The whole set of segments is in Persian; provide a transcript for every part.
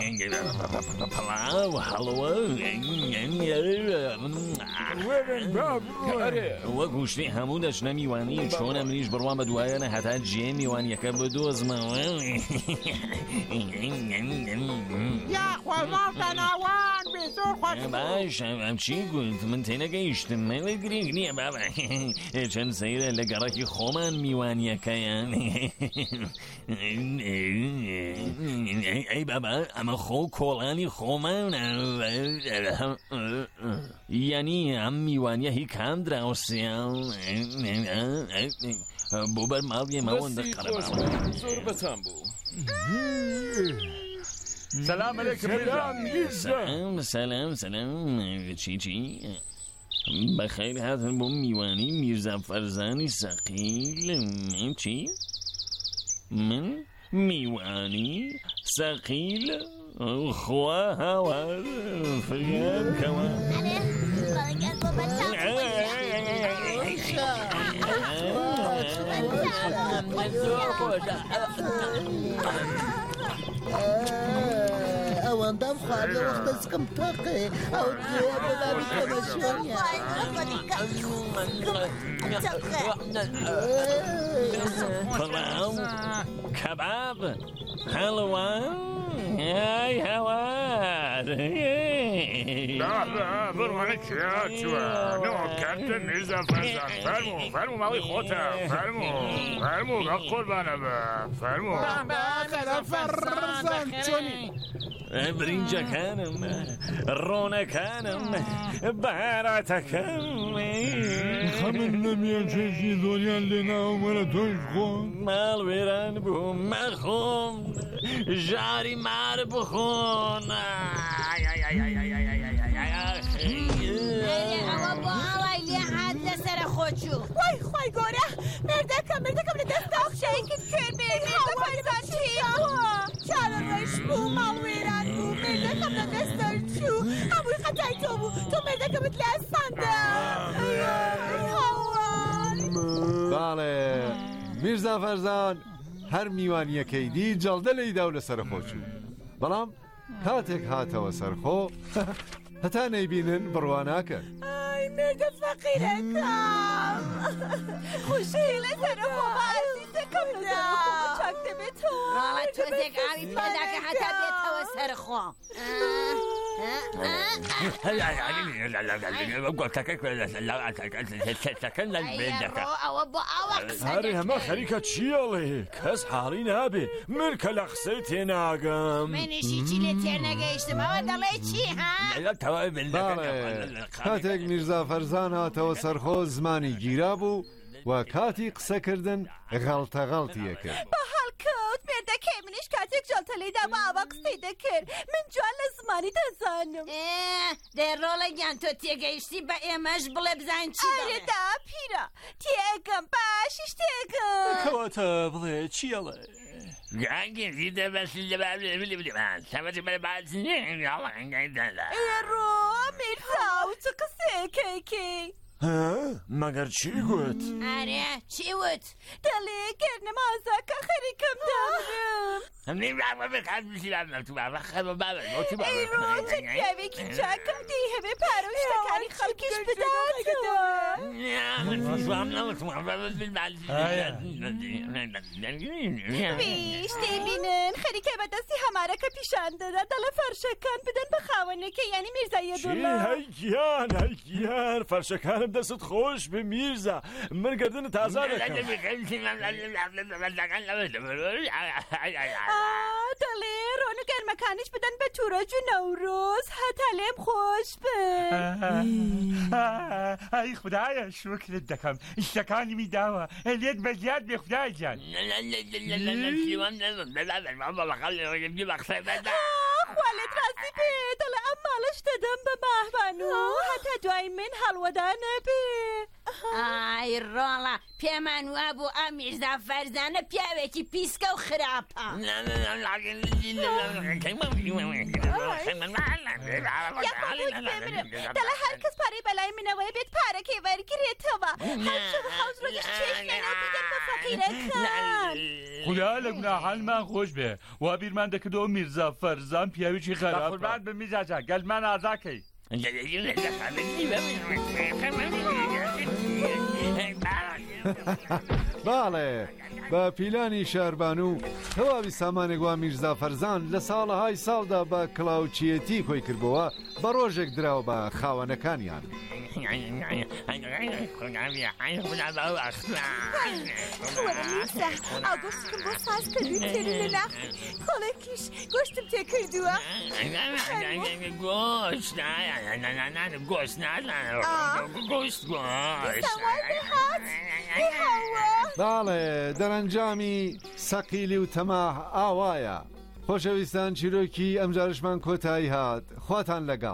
پڵاو هەڵوە وەکو شتێ هەموو دەچنە میوانی چۆنە منیش بڕوام بە دوایەنە هەتا جێ میوانیەکە بدۆزمەوە. یاخوازماڵتەناوان بێ زۆر خۆش باش ئەم چی گوت من تێنەگەیشتم مەڵێ گرنگ نییە بابا چەند سەیرە لە گەڕەکی خۆمان میوانیەکەیان. ئەی بابا ئەمە خۆ کۆڵانی خۆمانە یعنی ئەم میوانیە هی کام دراوسیان بۆ بەر ماڵیێمەوەندە قەرەباوە زۆر بەتان بوو. سلام علیکم سلام چی بەخێر هاتن بۆ میوانی میرزا فەرزانی سەقیل. چی من میوانی سەقیل خوا هاوار فریاد کەوە ئەوەندەم خواردە وەختە سکم تەقێ ئەو دوێ بەبابی تەمەشۆنیە پڵاو کەباب هەڵوان ئای هەوار بڕوانە کرا چووە نەوە کاپتن میرزا فەرزان فەرموو ماڵی خۆتە فەرموو ئەو قوربانە بە فەرموو فەرزان چۆنی برینجەکانم ڕۆنەکانم بەهاراتەکەم خەمن نەمیان چێژی زۆریان لێ ناومەرە تۆش خۆ ماڵ وێران بوو مەخۆم ژاری مار بخۆن ئەوە بۆ ئاوای لێ هات لەسرە خۆچوو وای خی گۆرە مردەکەم لە دەستا خشەیەکت کرد بێ فەرزان چیە چارە ڕێش بوو ماڵ وێران بوو مردەکەم لە دەستەر چوو هەمووی خەتای تۆ بوو تۆ مردەکەمت لە ئەسماندا. باڵێ میرزا فەرزان هەر میوانیەکەی دی جەڵدە لەیدا و لەسەر خۆچوو بەڵام کاتێک هاتەوە سەرخۆ هەتا نەیبینن بڕواناکە. ئای مردە فەقیرەکەم خوشی لەسەر خۆ عەزیزەکەمدا چاک دەبێتەوە ڕاڵە تۆزێک ئاوی پێداکە هەتا بێتەوە سەر خۆ. ئەوە بۆ ئاوە هەری هەمە خەریکە چیەڵێ کەس حاڵی نابێ من کە لە قسەی تێناگەم منیشی چی لێ تێنەگەیشتم ئەوە دەڵێ چی ها؟ کاتێک میرزا فەرزان هاتەوە سەرخۆ زمانی گیرا بوو و کاتی قسەکردن غەڵتەغەڵتیە کرد. هەڵکەوت مێردەکەی منیش کاتێک جەڵتەلەیدا بە ئاوا قسەی دەکرد من جوان لە زمانی دەزانم. دەڕۆڵە گیان تۆ تێگەیشتی بە ئێمەش بڵێ بزان چی ئەرێدا پیرە تێگەم باشیش تێگەم کەواتە بڵێ چیەڵێ گانگی دەبەسی لەبان سەبەتی بەرە بازنێ ئێڕۆ میرزا و چ قسەیەکەیکی مەگەر چی گوت؟ ئارێ چی وت؟ دەڵێ گەرنەمازەکە خەریکەم دەبرم ئەیڕۆ چەند پیاوێکی چاکم دی هەبێ پارە و شتەکانی خەڵکیش بداتەوە پیش دەیبینن خەریکە بەدەستی هەمارەکە پیشان دەدا دەڵە فەرشەکان بدەن بە خاوەنەکە یعنی میرزایە دوڵە هەیگیان فەرشەکانم دەست خۆش بە میرزا من گردن تازا دەکەم دەڵێ ڕۆن و گەرمەکانیش بدەن بە توورەج و نەورۆز هەتا لێم خۆش بن. ئای خودایە شوکرت دەکەم شتەکانی میداوە لێت بەزیاد بێ خودای جان خوا لێت ڕاستی بێ دەڵێ ئەم ماڵەش دەدەم بە ماهبان و هەتا دوای من هەڵوەدا نەبێ. ئای ڕۆڵە پێمان وا بوو ئەم میرزا فەرزانە پیاوێکی پیسکە و خراپە. دەڵێ هەر کەس پارەی بەلای منەوەی بێت پارەکەی وەرگرێتەوە. هەرچۆ حەوز ڕۆژش چێشکێنە و بیدەن بە فەقیرەکان. خدا لە گوناحانمان خۆش بێ. وا بیرمان دەکردەوە میرزا فەرزان پیاوێکی خراپە. قوربان بە میرزاجا گەلمان ئازاکەی. باڵێ بە پیلانی شاربانو تەواوی سامانێک وا میرزا فەرزان لە ساڵەهای ساڵدا بە کڵاوچیەتی خۆی کردبەوە بە ڕۆژێک دراوە بە خاوەنەکانیان. ئەو گۆشتکم بۆ ساز کردوی تێری لە ناخ کۆڵێکیش گۆشتم تێ کردووە. گۆشت باڵێ دەرەنجامی سەقیلی و تەماح ئاوایە. خۆشەویستان چیرۆکی ئەمجارشمان کۆتایی هات. خواتان لەگەڵ.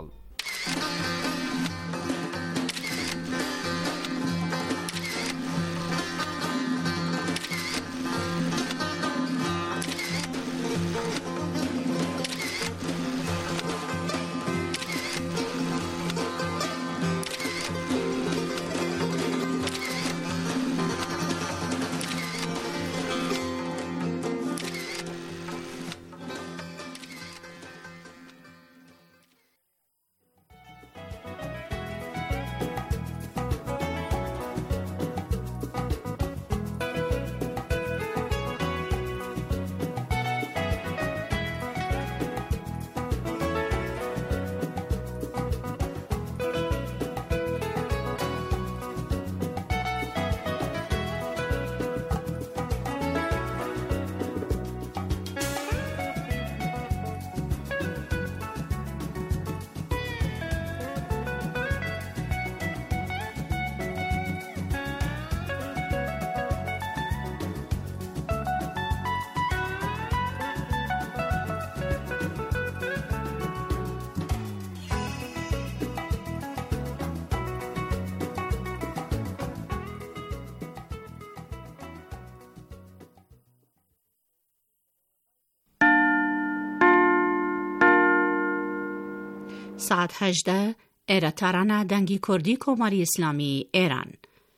ساعت 18 ئێرە تارانە دەنگی کوردی کۆماری ئیسلامی ئێران.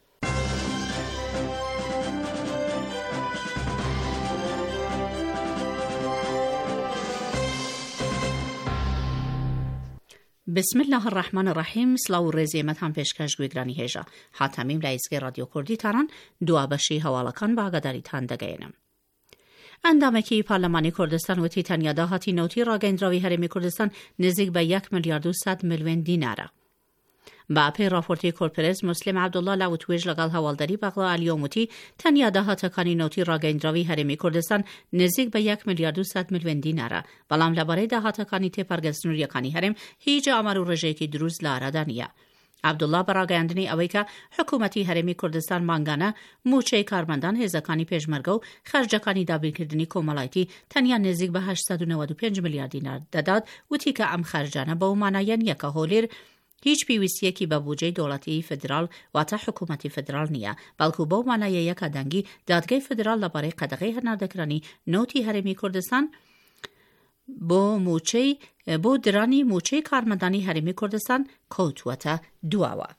بسم الله الرحمن الرحیم. سلااو و ڕێزێمەتان پێشکەش گوێگرانی هێژە هاتەمیم لە ئیزگەی رادیۆ کوردی تاران دوا بەشی هەواڵەکان بە ئاگاداریتان دەگەێنم. ئەندامێکی پارلەمانی کوردستان وتی تەنیاداهاتی نەوتی ڕاگەیاندراوی هەرێمی کوردستان نزیک بە 1 ملیارد و 100 ملیۆن دینارە. با پێی راپۆرتی کۆرپرێز مسلم عەبدوڵڵا لە وتوێژ لەگەڵ هەواڵدەری بەغڵا ئالیۆم وتی تەنیاداهاتەکانی نەوتی ڕاگەیاندراوی هەرێمی کوردستان نزیک بە 1 ملیارد و 100 ملیۆن دینارە، بەڵام لەبارەی داهاتەکانی تێپەرگەستنووریەکانی هەرێم هیچ ئامار و ڕێژەیەکی دروست لە ئارادا نییە. عەبدوڵڵا بەڕاگەیاندنی ئەوەی کە حکوومەتی هەرێمی کوردستان مانگانە موچەی کارمەندان هێزەکانی پێشمەرگە و خەرجەکانی دابینکردنی کۆمەڵایەتی تەنیا نزیک بە 895 ملیارد دینار دەدات، وتی کە ئەم خەرجانە بەو مانایە نییە کە هۆلێر هیچ پێویستیەکی بە بودجەی دەوڵەتی فدرال واتە حکوومەتی فدرال نییە، بەڵکو بەو مانایە یەکە دەنگی دادگای فدرال لەبارەی قەدەغەی هەناردەکرانی نەوتی هەرێمی کوردستان بۆ درانی موچەی کارمەندانی هەرێمی کوردستان کەوتووەتە دواوە.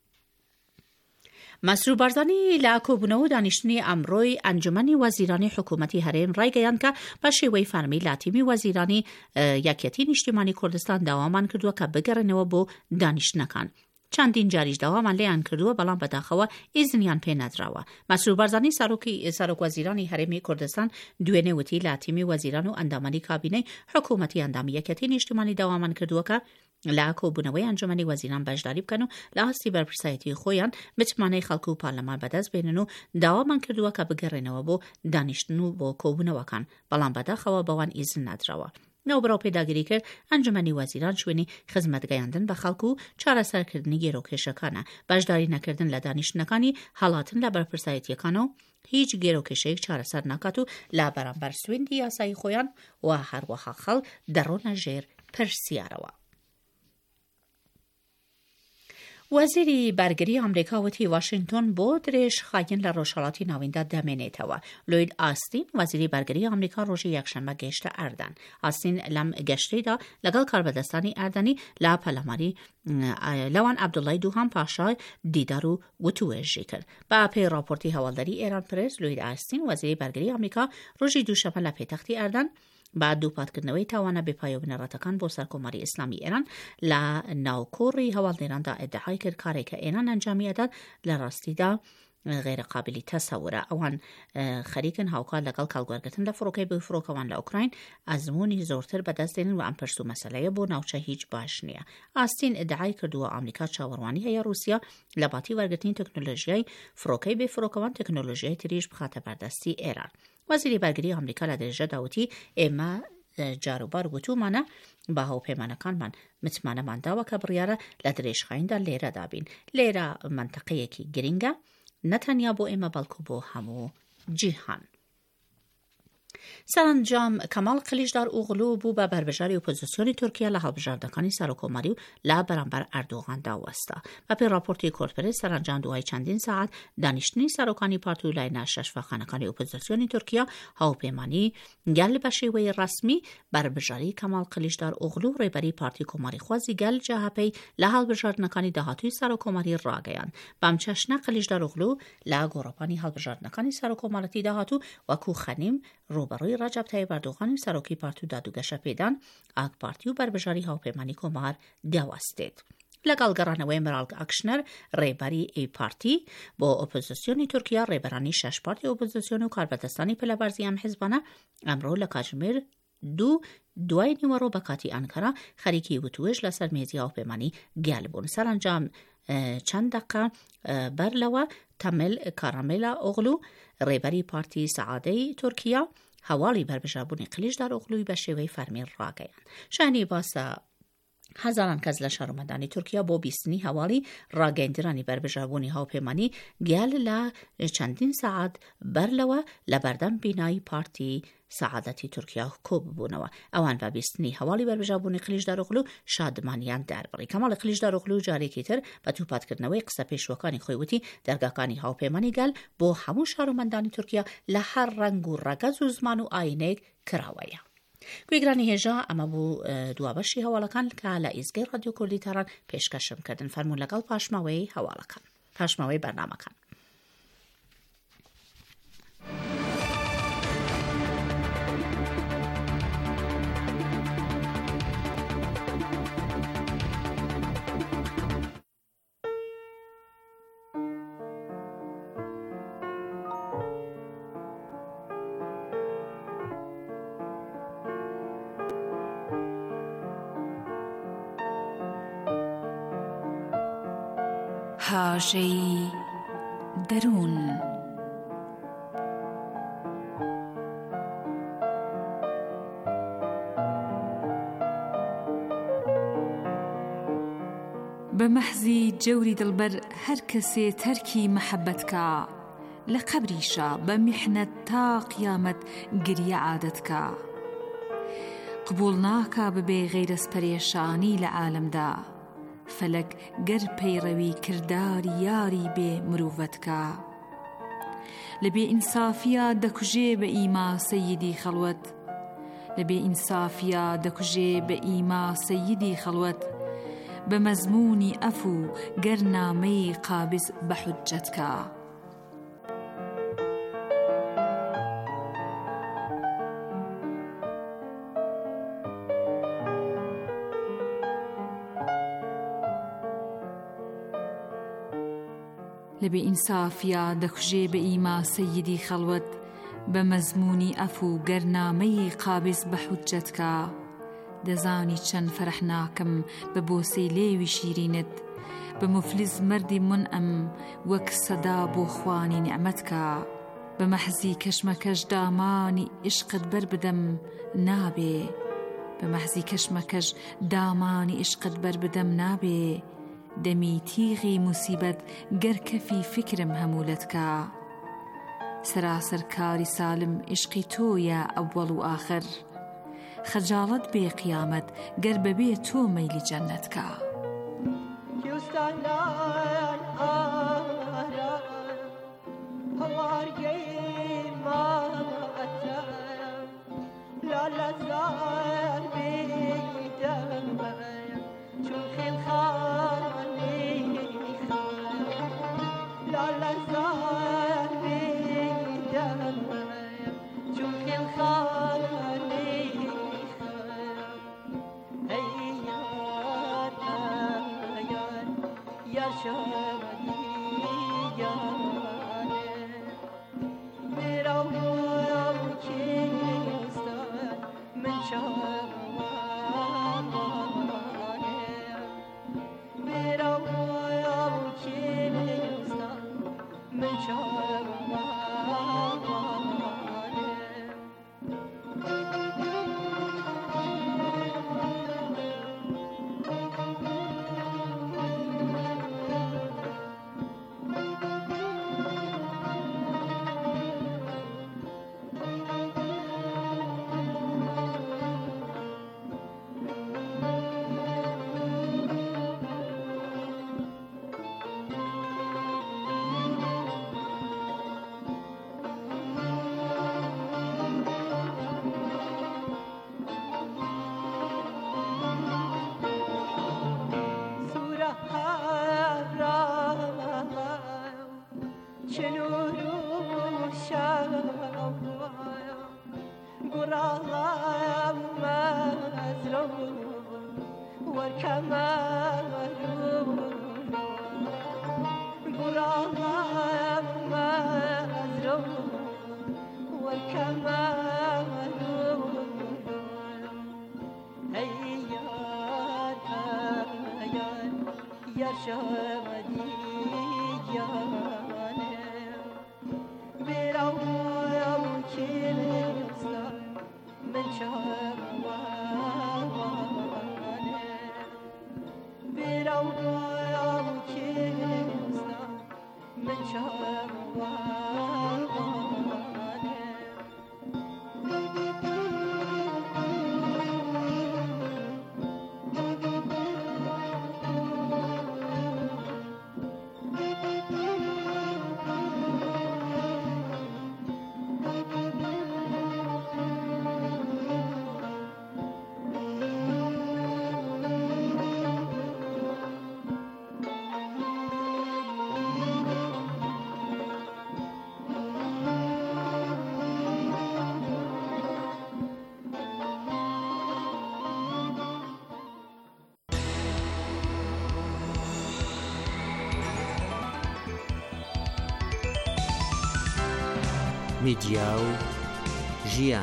مەسرور بارزانی لە کۆبوونەوە دانیشتنی ئەمڕۆی ئەنجومەنی وەزیرانی حکوومەتی هەرێم ڕایگەیاند کە بە شێوەی فەرمی لاتیمی وەزیرانی یەکێتی نیشتیمانی کوردستان داوامان کردووە کە بگەڕێنەوە بۆ دانیشتنەکان. چەندین جاریش داوامان لێیان کردووە، بەڵام بەداخەوە ئیزنیان پێ نەدراوە. مەسرور بارزانی سەرۆک وەزیرانی هەرێمی کوردستان دوێنێ وتی لاتیمی وەزیران و ئەندامانی کابینەی حکوومەتی ئەندامی یەکێتی نیشتیمانی داوامان کردووە کە لە کۆبوونەوەی ئەنجومەنی وەزیران بەشداری بکەن و لە هەستی بەرپرسایەتی خۆیان بتمانەی خەڵک و پارلەمان بەدەست بێنن و داوامان کردووە کە بگەڕێنەوە بۆ دانیشتن و بۆ کۆبوونەوەکان، بەڵام بەداخەوە بەوان ئیزن نەدراوە. نەوبراو پێداگیری کرد ئەنجومەنی وەزیران شوێنی خزمەتگەیاندن بە خەڵک و چارەسەرکردنی گێرۆکێشەکانە، بەشداری نەکردن لە دانیشتنەکانی هەڵاتن لە بەرپرسایەتیەکانەوە هیچ گێرۆکێشەیەک چارەسەر ناکات و لە بەرامبەر سوێندی یاسایی خۆیان و هەروەها خەڵک دەڕۆنە ژێر پرسیارەوە. وەزیری بەرگری ئەمریکا وتی واشنگتن بۆ درێژ خاگین لە ڕۆژهەڵاتی ناویندا دەمێنێتەوە. لۆید ئاستین وەزیری بەرگری ئەمریکا ڕۆژی یەکشەممە گەیشتە ئەردان. ئاستین لەم گەشتەیدا لەگەڵ کاربەدەستانی ئەردانی لا پەلەماری لەوان عەبدوڵای دووهەم پاشای دیدار و وتوێژی کرد. بە پێی راپۆرتی هەواڵداری ئێران پرس، لۆید ئاستین وەزیری بەرگری ئەمریکا ڕۆژی دووشەممە لە پێتەختی ئەردان با دووپاتکردنەوەی تاوانە بێپایە و بنەڕەتەکان بۆ سەرکۆماری ئیسلامی ئێران لە ناوکۆڕی هەواڵدێراندا ئیدعای کرد کارێکە ئێران ئەنجامی ئەدات لە ڕاستیدا غێرەقابلی تەسەورە. ئەوان خەریکن هاوکات لەگەڵ کاڵگوارگرتن لە فڕۆکەی بۆی فڕۆکەوان لە ئوکراین ئەزمموی زۆرتر بەدەستێنن و ئەم پرسو مەسەلەیە بۆ ناوچە هیچ باش نییە. ئاستین ئیدعای کردووە ئەمریکا چاوەڕوانی هەیە رووسیا لە باتی وەرگرتنی تەکنۆلۆژیای فڕۆکەی بێ فڕۆکەوان تەکنۆلۆژیای تریش بخاتە بەردەستی ئێران. وەزیری بەرگری ئەمریکا لە درێژەدا وتی ئێمە جاروبار گوتومانە با هاوپەیمانەکانمان متمانەمان داوە کە بڕیارە لە درێژخاییندا لێرە دابین. لێرە منتەقەیەکی گرینگە نەتەنیا بۆ ئێمە بەڵکو بۆ هەموو جیهان. سەرنجام کەماڵ قلیژدار ئوغلو بوو بە بەربژاری ئۆپۆزیسیۆنی تورکیا لە هەڵبژاردنەکانی سەرۆکۆماری و لا بەرامبەر ئەردۆغاندا وەستا. بەپێی راپۆرتی کۆرپەرێ سەرنجام دوای چەندین ساعت دانیشتنی سەرۆکانی پارتی و لایەنە شەشفەخانەکانی ئۆپۆزیسیۆنی تورکیا هاوپەیمانی گەل بە شێوەی ڕەسمی بەربژاری کەماڵ قلیژدار ئوغلو ڕێبەری پارتی کۆماری خوازی گەل جاهەپەی لە هەڵبژاردنەکانی داهاتووی سەرۆکۆماری ڕاگەیاند. بەم چەشنە قلیژدار ئوغلو لە گۆڕەپانی هەڵبژاردنەکانی سەرۆکۆمارەتی داهاتوو وەکو خەنیم ڕوبەڕووی ڕەجەب تایب ئەردۆغانی سەرۆکی پارتی و دادوگەشە پێدان ئاک پارتی و بەربژاری هاوپەیمانی کۆمار داوەستێت. لەگەڵ گەڕانەوەی مەرالگ ئاکشنەر ڕێبەری ئەی پارتی بۆ ئۆپۆزیسیۆنی تورکیا ڕێبەرانی شەش پارتی ئۆپۆزیسیۆن و کاربەدەستانی پلەبەرزی ئەم حیزبانە ئەمڕۆ لە کاتژمێر دوای نیوەڕۆ بە کاتی ئەنکەرا خەریکی وتوێژ لەسەر مێزی هاوپەیمانی گەل بوون. سەرنجام چەند دەقە بەر لەوە تەمل کارامێلا ئۆغلو ڕێبەری پارتی سەعادەی تورکیا هەواڵی بەربژاربوونی قلیژدار ئوغلوی بە شێوەی فەرمین ڕاگەیاند. شانی باسە هەزاران کەس لە شارۆمەدانی تورکیا بۆ بیستنی هەواڵی ڕاگەیاندنی بەربژاربوونی هاوپەیمانی گەل لە چەندین سەعات بەرلەوە لە بەردەم بینایی پارتی سەعادەتی تورکیا کۆب بوونەوە. ئەوان بە بیستنی هەواڵی بەربژاربوونی قلیژدار ئوغلو شادمانیان دەربڕی. کەماڵ قلیژدار ئوغلو جارێکی تر بە تووپاتکردنەوەی قسە پێشوەکانی خۆی وتی دەرگاکانی هاوپەیمانی گەل بۆ هەموو شارۆمەندانی تورکیا لە هەر ڕەنگ و ڕەگەز و زمان و ئاینێک کراوەیە. گوێگرانی هێژا ئەمە بوو دوابەشی هەواڵەکان کە لە ئیزگەی ڕادیۆ کوردی تاران پێشکەشم کردن. فەرموون لەگەڵ پاشماوەی هەواڵەکان پاشماوەی بەرنامەکان. هاژەی دەروون بە مەحزی جەوری دڵبەر هەر کەسێ تەرکی مەحەبەتکە لە قەبریشە بە میحنەت تا قیامەت گریە عادەتکە قبول ناکا ببێ غەیرەس پەرێشانی لە عالەمدا فەلەک گەر پەیڕەوی کرداری یاری بێ مرۆڤەتکە لە بێ ئینسافیە دەکوژێ بە ئیما سەییدی خەڵوەت لە بێ ئینسافیە دەکوژێ بە ئیما سەییدی خەڵوەت بە مەزموونی ئەفو گەر نامەی قابز بە حوجەتکە لەبێ ئینسافیا دەکوژێ بە ئیما سەییدی خەڵوەت بە مەزموونی ئەفو گەرنامەی قابز بە حوجەتکە دەزانی چەند فەرەح ناکەم بە بۆسەی لێوی شیرینت بە مفلیس مەردی منئەم وەک سەدا بۆ خوانی نعمەتکە بە مەحزی کەشمەکەش دامانی عشقت بەر بدەم نابێ بە مەحزی کەشمەکەش دامانی عشقت بەر بدەم نابێ دەمی تیغی موسیبەت گەرکەفی فکرم هەمولەتکە سەراسەر کاری سالم عشقی تۆیە ئەوەڵ و ئاخر خەجاڵەت بێ قیامەت گەر بەبێ تۆ مەیلی جەننەتکە You دوستانان آرام هوارگی ماتم لالا زار بیدم چون خیل خانی خان لالا زار بیدم چون خیل خانی خان ای یار یار یار شدی یار میرم کیستان من شوانه میرم کیستان من شوانه میدیا و ژیان.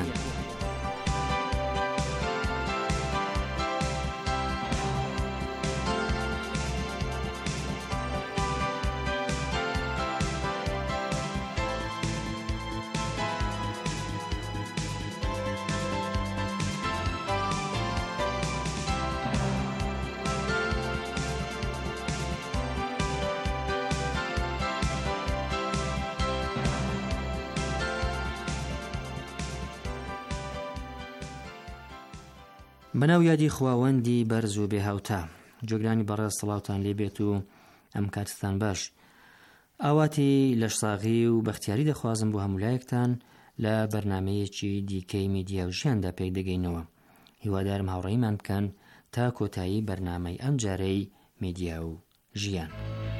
بەناو یادی خواوەندی بەرز و بێهاوتا جۆگرانی بەڕێز سڵاوتان لێبێت و ئەم کاتتان باش. ئاواتی لەشساغی و بەختیاری دەخوازم بۆ هەمولایەکتان لە بەرنامەیەکی دیکەی میدیا و ژیاندا پێک دەگەینەوە. هیوادارم هاوڕێیمان بکەن تا کۆتایی بەرنامەی ئەم جارەی میدیا و ژیان.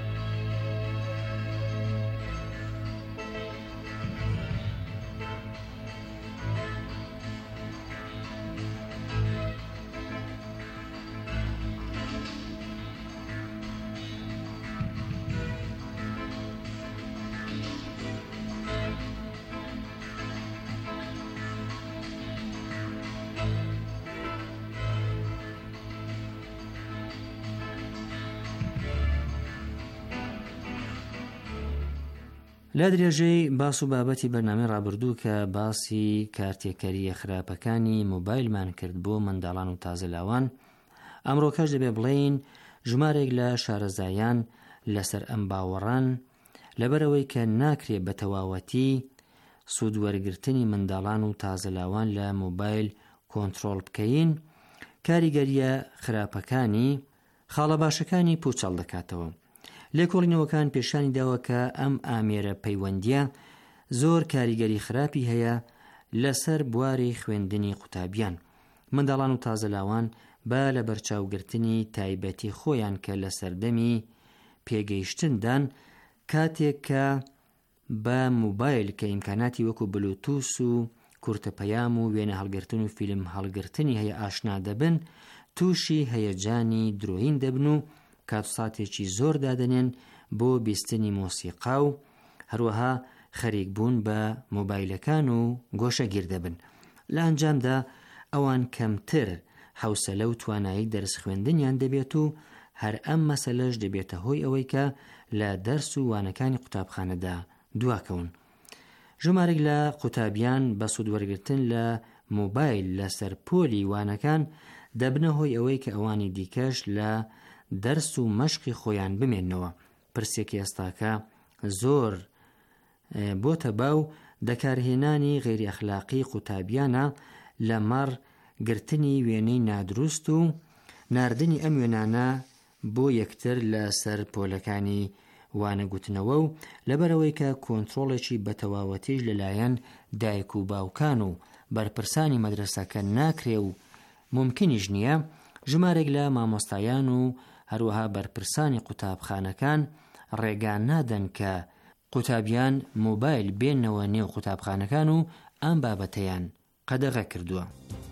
لە درێژەی باس و بابەتی بەرنامەی ڕابردوو کە باسی کارتێکەریە خراپەکانی مۆبایلمان کرد بۆ منداڵان و تازەلاوان، ئەمڕۆکەش دەبێ بڵێین ژمارێک لە شارەزایان لەسەر ئەم باوەڕان لەبەرەوەی کە ناکرێت بە تەواوەتی سوودوەرگرتنی منداڵان و تازەلاوان لە مۆبایل کۆنتڕۆڵ بکەین، کاریگەریە خراپەکانی خاڵە باشەکانی پوچەڵ دەکاتەوە. لێکۆڵینەوەکان پیشانی داوە کە ئەم ئامێرە پەیوەندیە زۆر کاریگەری خراپی هەیە لەسەر بواری خوێندنی قوتابیان. منداڵان و تازەلاوان با لە بەرچاوگرتنی تایبەتی خۆیان کە لە سەردەمی پێگەیشتندان کاتێک کە بە موبایل کە ئیمکاناتی وەکو بلوتوس و کورتە پەیام و وێنە هەڵگرتن و فیلم هەڵگرتنی هەیە ئاشنا دەبن، تووشی هەیەجانی درۆین دەبن و کاتساتێکی زۆر دادەنێن بۆ بیستنی مۆسیقا و هەروەها خەریک بوون بە مۆبایلەکان و گۆشەگیر دەبن. لە ئەنجامدا ئەوان کەمتر حوسەلە و توانایی دەرس خوێندنیان دەبێت و هەر ئەم مەسەلەش دەبێتە هۆی ئەوەی کە لە دەرس و وانەکانی قوتابخانەدا دواکەون. ژمارەێک لە قوتابیان بە سوودوەرگرتن لە مۆبایل لەسەر پۆلی وانەکان دەبنە هۆی ئەوەی کە ئەوانی دیکەش لە دەرس و مەشقی خۆیان بمێننەوە. پرسێکی ئێستاکە زۆر بۆتە باو دەکارهێنانی غێری ئەخلاقی قوتابیانە لە مەڕ گرتنی وێنەی نادروست و ناردنی ئەم وێنانە بۆ یەکتر لە سەر پۆلەکانی وانەگوتنەوە و لەبەرەوەی کە کۆنتڕۆڵێکی بەتەواوەتیش لەلایەن دایک و باوکان و بەرپرسانی مەدرسەکە ناکرێ و ممکنیش نییە، ژمارێک لە مامۆستایان و هەروەها بەرپرسانی قوتابخانەکان ڕێگان نادەن کە قوتابیان مۆبایل بێنەوە نێو قوتابخانەکان و ئەم بابەتەیان قەدەغە کردووە.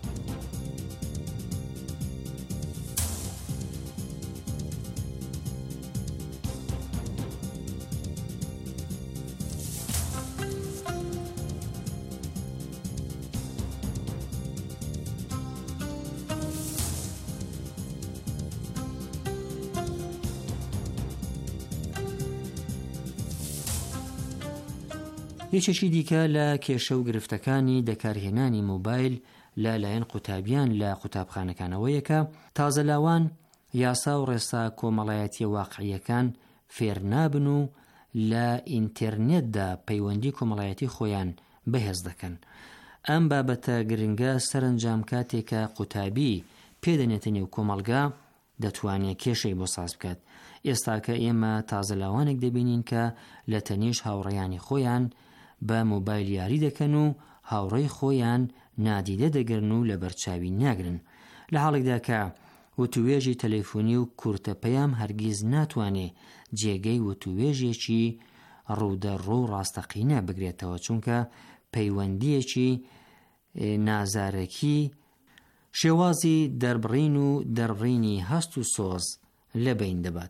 یەکێکی دیکە لە کێشە و گرفتەکانی دەکارهێنانی مۆبایل لەلایەن قوتابیان لە قوتابخانەکانەوەیە کە تازەلاوان یاسا و ڕێسا کۆمەڵایەتی واقعیەکان فێر نابن و لە ئینتەرنێتدا پەیوەندی کۆمەڵایەتی خۆیان بەهێز دەکەن. ئەم بابەتە گرنگە سەرنجام کاتێکە قوتابی پێدەنێتە نێو کۆمەڵگا دەتوانێت کێشەی بۆ ساز بکات. ئێستاکە ئێمە تازەلاوانێک دەبینین کە لە تەنیش هاوڕێیانی خۆیان بە مۆبایل یاری دەکەن و هاوڕێی خۆیان نادیدە دەگرن و لە بەرچاوی ناگرن، لە حاڵێکدا کە وتوێژی تەلەیفۆنی و کورتە پەیام هەرگیز ناتوانێ جێگەی وتوێژێکی ڕوودەڕوو و ڕاستەقینە بگرێتەوە، چونکە پەیوەندیەکی نازارەکی شێوازی دەربڕین و دەربڕینی هەست و سۆز لە بین دەبات.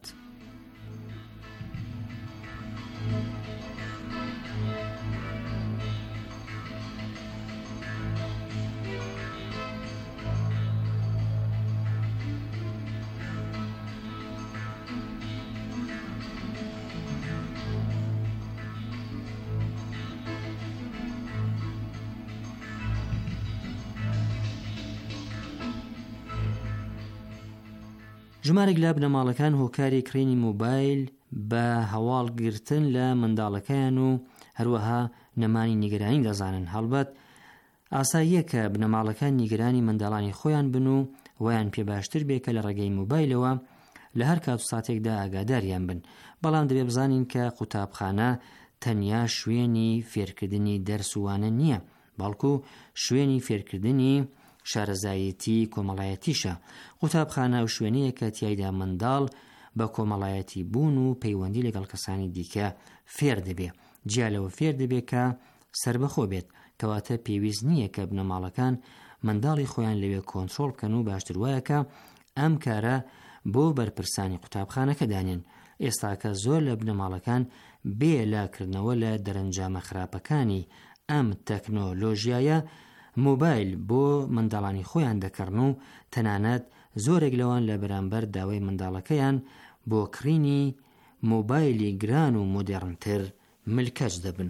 ژمارێک لە بنەماڵەکان هۆکاری کڕینی مۆبایل بە هەواڵگرتن لە منداڵەکەیان و هەروەها نەمانی نیگەرانی دەزانن. هەڵبەت ئاساییە کە بنەماڵەکان نیگەرانی منداڵانی خۆیان بن و ویان پێ باشتر بێ کە لە ڕێگەی مۆبایلەوە لە هەر کات و ساتێکدا ئاگاداریان بن. بەڵام دەبێ بزانین کە قوتابخانە تەنیا شوێنی فێرکردنی دەرسوانە نییە، بەڵکو شوێنی فێرکردنی شارەزایەتی کۆمەڵایەتیشە. قوتابخانە و شوێنەیە کە تیایدا منداڵ بە کۆمەڵایەتی بوون و پەیوەندی لەگەڵ کەسانی دیکە فێر دەبێ. جیا لەوە فێر دەبێت کە سربەخۆ بێت، کەواتە پێویست نییە کە بنەماڵەکان منداڵی خۆیان لەوێ کۆنتڕۆڵ بکەن و باشتر وایە کە ئەم کارە بۆ بەرپرسانی قوتابخانەکە دانێن. ئێستاکە زۆر لە بنەماڵەکان بێ لاکردنەوە لە دەرەنجامە خراپەکانی ئەم تەکنۆلۆژیایە مۆبایل بۆ منداڵانی خۆیان دەکەڕن و تەنانەت زۆرێک لەوان لە بەرامبەر داوای منداڵەکەیان بۆ کڕینی مۆبایلی گران و مۆدێڕنتر ملکەج دەبن.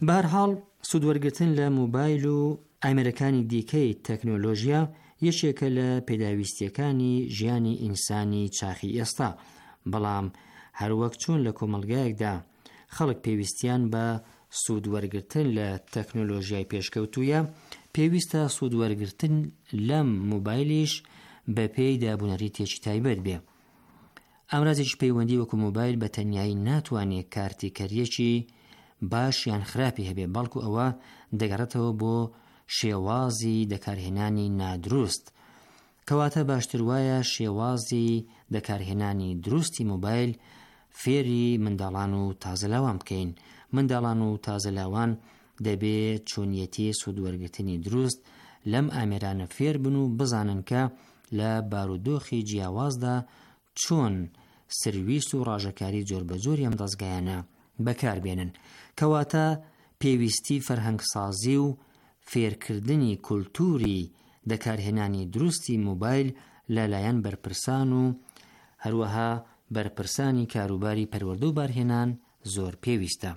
بە هەر حاڵ سوودوەرگرتن لە موبایل و ئامێرەکانی دیکەی تەکنۆلۆژیا یەکێکە لە پێداویستیەکانی ژیانی ئینسانی چاخی ئێستا، بەڵام هەروەک چوون لە کۆمەلگایەکدا خەڵک پێویستیان بە سوودوەرگرتن لە تەکنۆلۆژیای پێشکەوتوویە، پێویستە سوودوەرگرتن لەم موبایلیش بە پێی دابوونەری تێکی تایبەت بێ. ئامرازێکی پەیوەندی وەکو موبایل بە تەنیایی ناتوانێت کارتیکەریەکی باش یان خراپی هەبێ، بەڵکو ئەوە دەگەڕێتەوە بۆ شێوازی دەکارهێنانی نادروست، کەواتە باشتر وایە شێوازی دەکارهێنانی دروستی موبایل فێری منداڵان و تازەلاوان بکەین. منداڵان و تازەلاوان دەبێت چۆنیەتی سوودوەرگرتنی دروست لەم ئامێرانە فێر بن و بزانن کە لە بارودۆخی جیاوازدا چۆن سرویس و ڕاژەکاری جۆربەجۆری ئەم دەستگایانە بەکاربێنن، کەواتە پێویستی فەرهەنگسازی و فێرکردنی کولتوری دەکارهێنانی دروستی موبایل لەلایەن بەرپرسان و هەروەها بەرپرسانی کاروباری پەروەردە و بارهێنان زۆر پێویستە.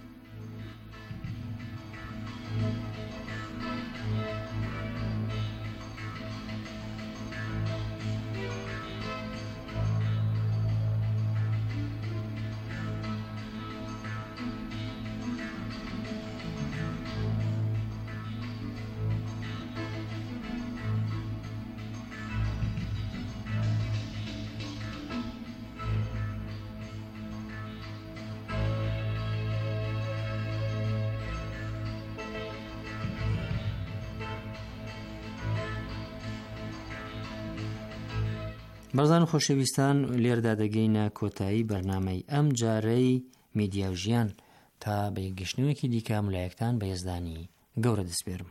بەڕزان و خۆشەویستان، لێردا دەگەینە کۆتایی بەرنامەی ئەم جارەی میدیا و ژیان تا بە یەکگەشتنەوەیەکی دیکە ملایەکتان بە هێزدانی گەورە دەسپێرم.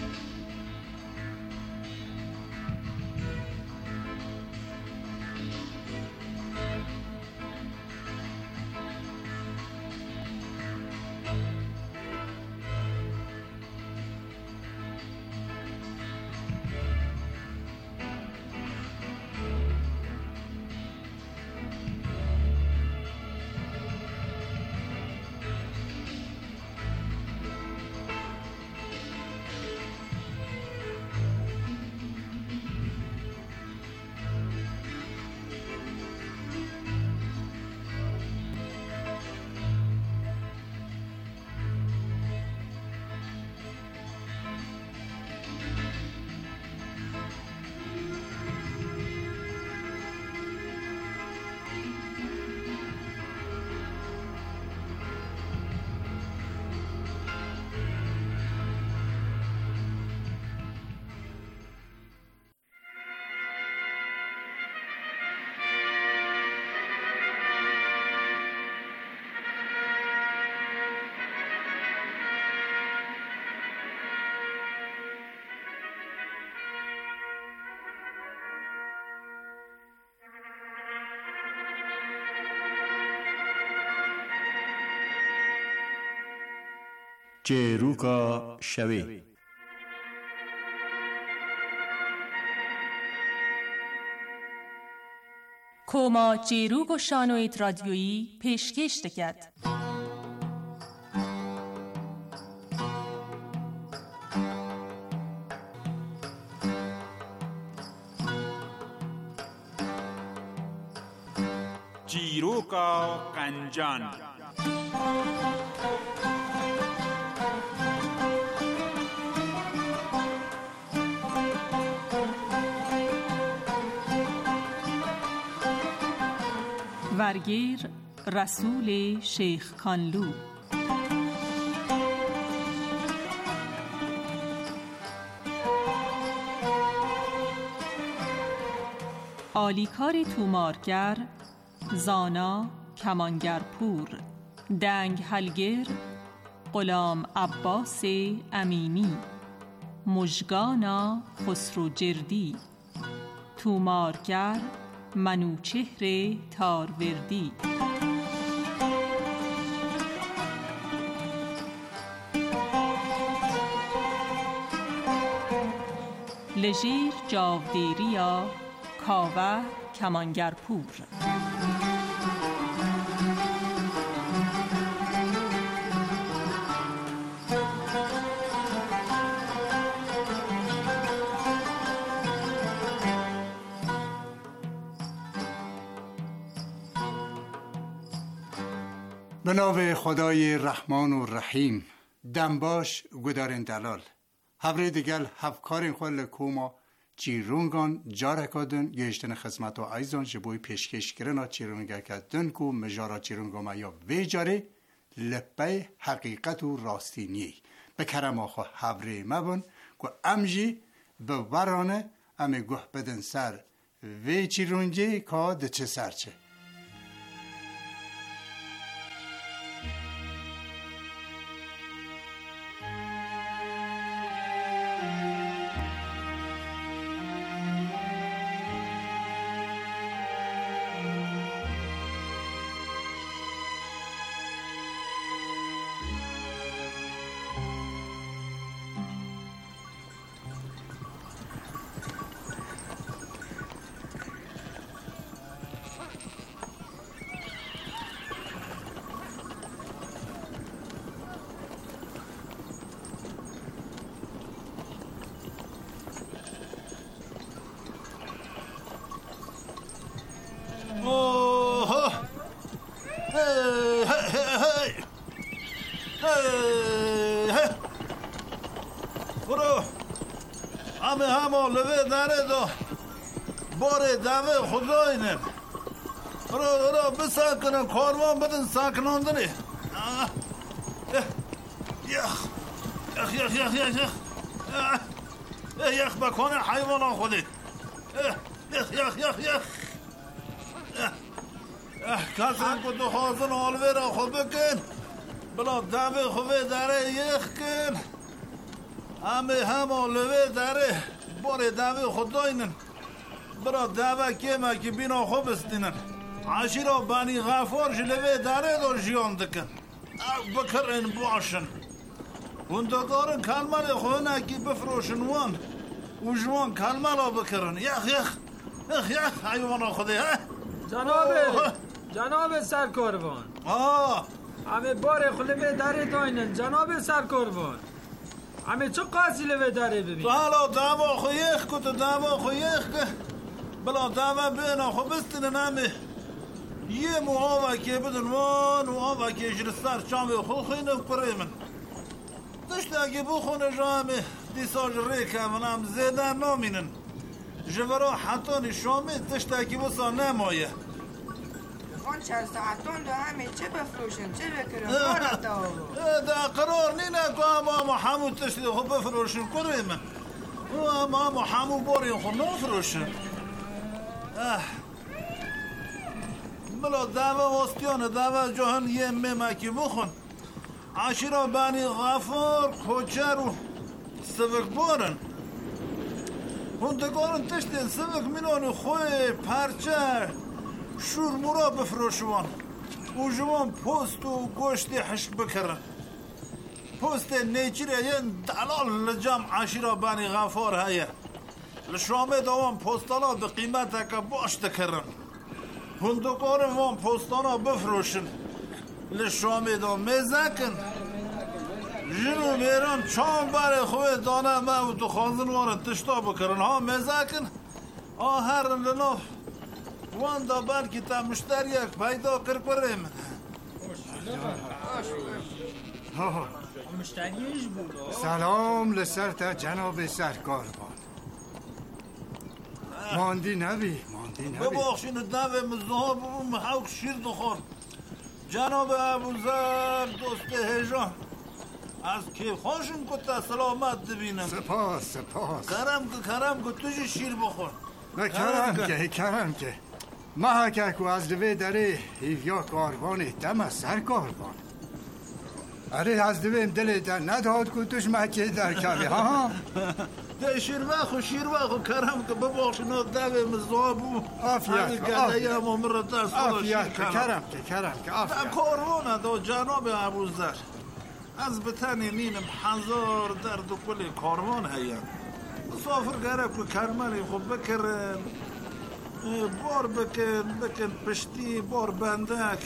چێروکە شەوێ. کۆما چێروک و شانۆیت رادیۆیی پێشکەش دەکات. چیرۆکە قەنجان. ورگیر رسول شیخ کانلو. آلیکار تومارگر، زانا کمانگرپور، دنگ هلگر غلام عباس امینی، مژگانا خسرو جردی، تومارگر منوچهر تاروردی. لژیر جاودیریا کاوه کمانگرپور. به نام خدای رحمان و رحیم. دنباش گدارن دلال هبری دیگل هفکارین خل کوما چیرونگان جارکادن گشتن خدمت و ایزان جبوی پیشکش کرنا چیرونگا کدن کو مجارا چیرونگا ما یا ویجاره لپه حقیقت و راستینی به کرم آخو هبری مبن که امجی به ورانه امی گوه بدن سر وی چیرونگی که ده چه سرچه همه لوه داره دا باره دوه خداینه برو بسکنن کاروان بدن سکناندنه یخ بکنه حیوانان خودی یخ کسان که دو خواستن آلوه را خود بکن بلا دوه خوبه داره یخ کن همه لوه داره باره دوه خداینن برا دوه که بینا خوب استینن عشیرا بانی غفار جلوه داره دو جیان دکن بکرن باشن وندگارن کلمه خونه که بفروشن وان و جوان کلمه را بکرن یخ حیوانا خوده جناب سرکاروان همه بار خلوه داره داینن جناب سرکاروان همه چه قاسی لوه داره ببین حالا دعوا خویخ کت دعوا خویخ بلا دعوا بینا خو بستنن همه یه موها که بدن وان و آوا که جرستر چامه خو خینه پریمن دشت اگه بخونه جامه دیساج ریک همونم زیده نامینن جورا حتی نشامه دشت اگه بسا نمایه آن چند ساعتون دو همه چه بفروشن چه بکرن بارا دا قرار نینه که اما حمود تشتی خود بفروشن کریم اما حمود بارین خود نفروشن بلا دعوه وستیان دعوه جهان یه ممکی بخون عشیرا بانی غفار کوچر و سوک بارن هندگارن تشتی سوک مینان خوی پرچه شور مورا بفروشوان و جوان پوست و گوشت حشک بکرن پوست نیچیره یه دلال لجام عشیرا بانی غفار هایه لشامه دوان پوستانا به قیمت که باش دکرن هندوکارن وان پوستانا بفروشن لشامه دو میزکن جنو میران چان باره خوی دانه موت و خانزن وان تشتا بکرن ها میزکن هر لناف وان دا بلکی تا مشتری یک پیدا کریم سلام لسر تا جناب سرکاروان ماندی نبی ببخشین دوه مزدها ببون محاوک شیر دخور جناب ابوذر دوست هجان از که خوشم کتا سلامت ببینم سپاس کرم که توی شیر بخور نه کرم که ما که از دوی داره یا کاروان دم سرکاروان اره از دویم دل در نداد که توش مکه در کبی ها ده شیروخ و کرم که ببخشن دوی مزدابو آفیت کرم که آفیت کاروان دو جناب ابوذر از بتنی نینم هزار درد و کل کاروان هیم مسافر گره که کرمانی خود بکرن بار بکن پشتی بار بندک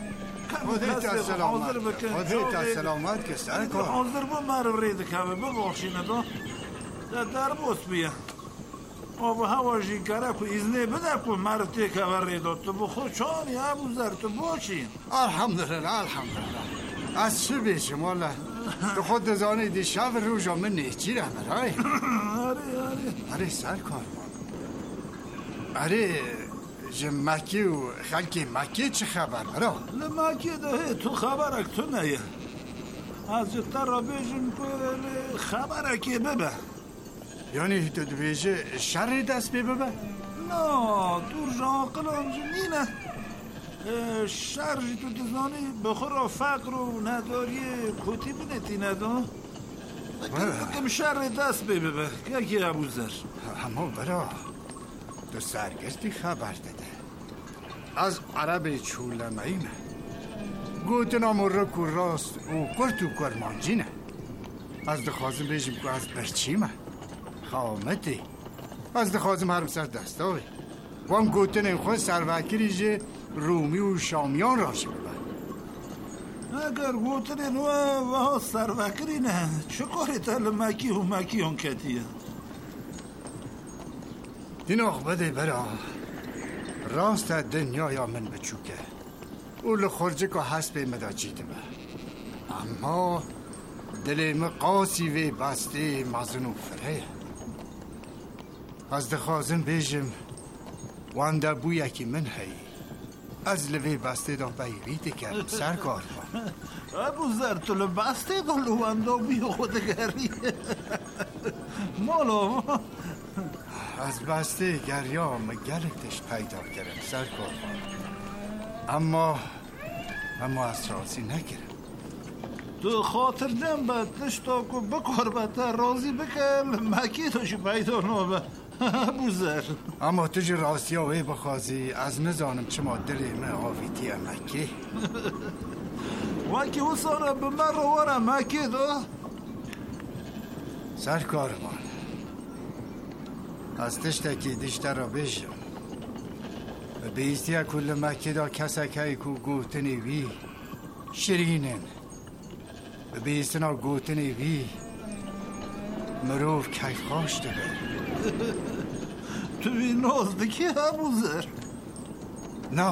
خودت سلامت که سر کار حاضر با مرو رید کمه ببخشینه دا در بوس بیا آب و هواشی گرک و ایزنه بده کن مرتی که وریداد تو بخور چانی ابوذر تو باشین. الحمدلله از چه بیشم والا تو خود دزانی دی شب روژا من نیچی راه برای آره سرکار آره مکی و خلکی مکی چه خبر برا؟ مکی ده تو خبرک تو نیه از جتر را بیشم که خبرکی ببه یعنی تو بیشه شر دست ببه؟ نه دور جان قلم جنینه شرجی تو دزانی بخور فقر و نداری کتی بنتی ندان کم شر دست ببه یکی ابوذر اما برا تو سرگشتی خبر داده از عرب چولمهیمه گوتنا مرک و راست و کرت و کرمانجینه از دخوازم بیشیم که از برچیمه خامتی از دخوازم هرم سر دستاوی وان گوتن این خود سروکری جه رومی و شامیان راشی ببر اگر گوتن نوه و ها سروکری نه چه کاری تل مکی و مکیان کتیه دیناخ بده برا راست دنیا یا من بچوکه اول خورجه که حسب مدا چیده با اما دلیم قاسی وی بسته مزن و فره از دخوازم بیجم وانده بو یکی من هی از لوی بسته دا بیویده کرد سرکار با ابوذر تو لبسته دا لوانده بی خودگری مالا از بسته گریام گلتش پیدا کردم سرکار اما از راضی نگیرم تو خاطر دم بدنش تا که بکار بده راضی بکل مکی توشی پیدا نابه ابوذر اما تو جو راستی ها بخوازی از نزانم چه ما دلی من آویتی مکی وکی حسانه به من رو وارم مکی دا سرکار من از تشتکی دیشتر را بشم بیستی کل مکی دا کسکی کو گوتنی وی شیرینن بیستنا گوتنی وی مروف کیف خواشته به تو بی ناز بکی ابوذر نه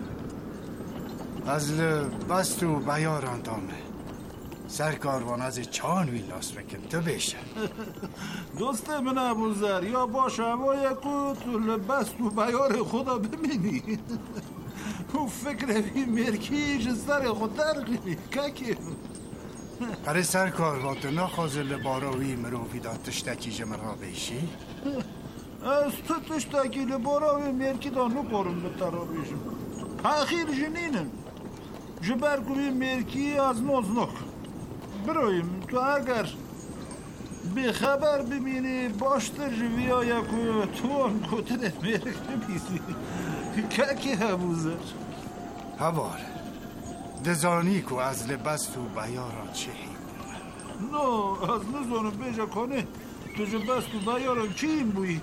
از بست و بیاران دامه سرکاروان از چانوی ناس بکن تو بیشه دوست من ابوذر یا باشه اما یکو تو لبست و بیار خدا ببینی او فکر بی مرکیش سر خود درقی که برای سرکاروان تو نخوازه لباراوی مروفی دا تشتکی جمرا بیشی از تو تشتکی لباراوی مرکی دا نکارم به ترا بیشم اخیر جنینم جبرگوی مرکی از نازنک برایم تو اگر به خبر ببینی باشتر جویا یکو تو هم کتنت مرک نمیزی که ابوذر هوار دزانی کو از لبست و بیاران چه نه از نزانم بیجا کنه تو جبست و بیاران چی این بویی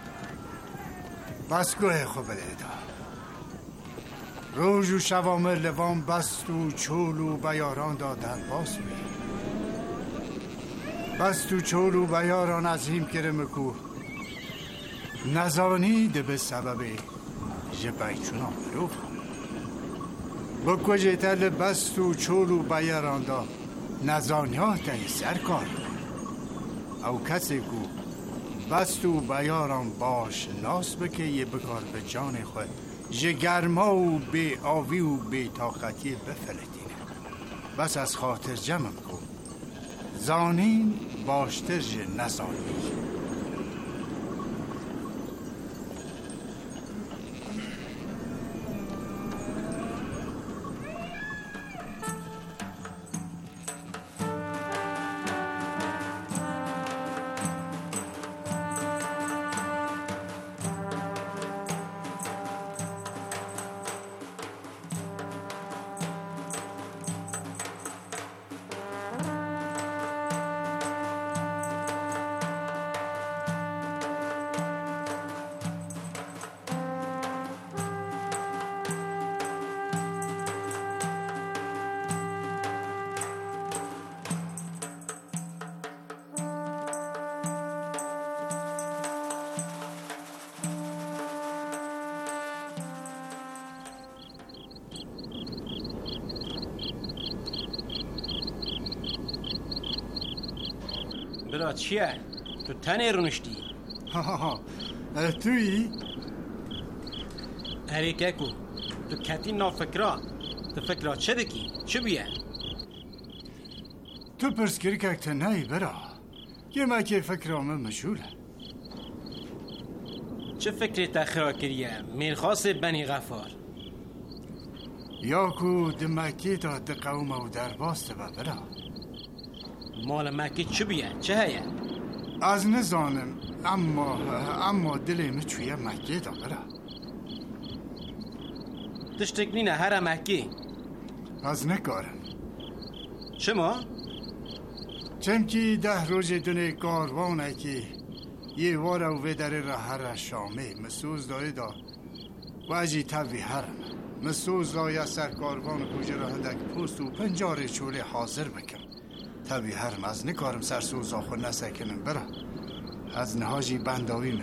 بس گوه خوب ایدا روز و شوامر لوان بست و چول و بیاران دا در باس بی بست و چول و بیاران از هیم کرم کو نزانی ده به سبب جبای چونا مروف بکو جیتر بست و چول و بیاران دا نزانیات ای سرکار او کسی کو بست و بیاران باش ناس بکه یه بکار به جان خود جگرما و بی آوی و بی طاقتی بفلتینه بس از خاطر جمع کن زانین باشتر جه نزانی برا چیه؟ تو تنه رونشتی؟ ها تویی؟ هری ککو تو کتی نافکرا تو فکرا چه دکی؟ چه بیه؟ تو پرسکری که اکتا نایی برا یه مکه فکرامه مشهوله. چه فکری تخرا کریه؟ میرخواست بنی غفار یاکو دمکی تا دقوم و درباسته برا مال مکی چه بیه؟ چه هیه؟ از نزانم اما دلیم چویه مکی دا برا تشتک نینه هر مکی از نکارم چه ما؟ چمکی 10 روز دونه کاروانه که یه واره و ویدره را هر شامه مسوز دایی دا و اجی تاوی هرم مسوز دایی سر کاروان کجا را هدک پوست و 50 چوله حاضر بکن تاوی هرم از نکارم سرسوز آخو نسکنم برا از نهاجی بنداویمه.